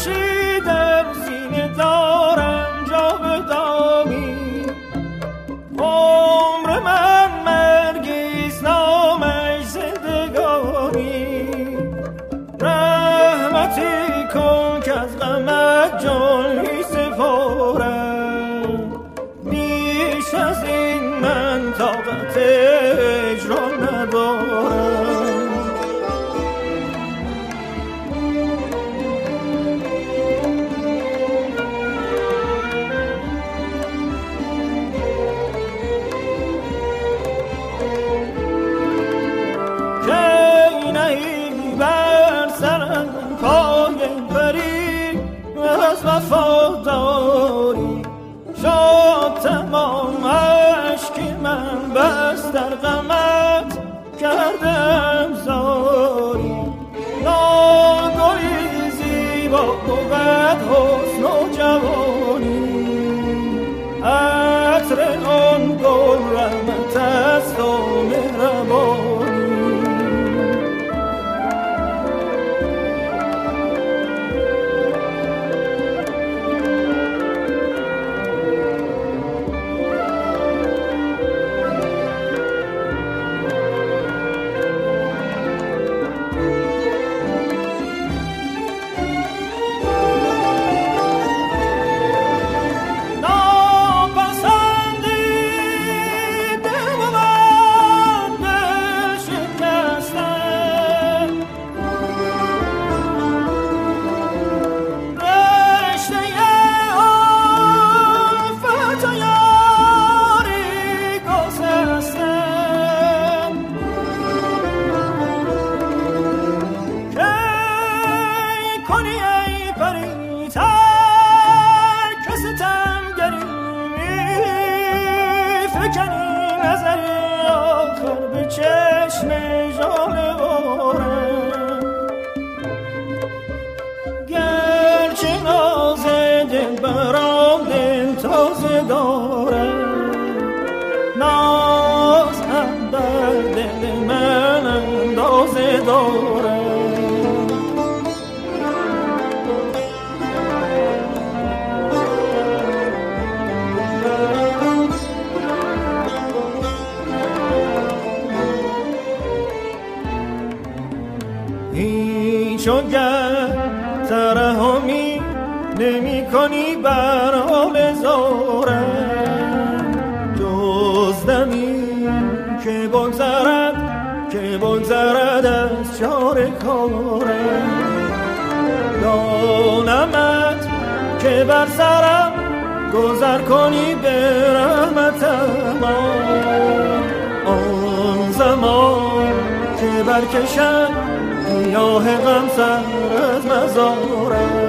در سینه دارم جاودانی، عمر من مرگیست نامش زندگانی. رحمتی کن که از غمت جان می سپارم، بیش از این من طاقت اجرا ندارم. وفاداری شد تمام اشک من، بس در غمت کردم زاری. ناگهی زیبا بود حسن و جوانی، عطر آن گل رحمت است و مهربانی. چونگر ترحمی نمی کنی بر حال زارم، جز دمی که بگذرد از چار کارم. دانمت که بر سرم گذر کنی به رحمتم، آن زمان که برکشم گیاه غم سر از مزارم.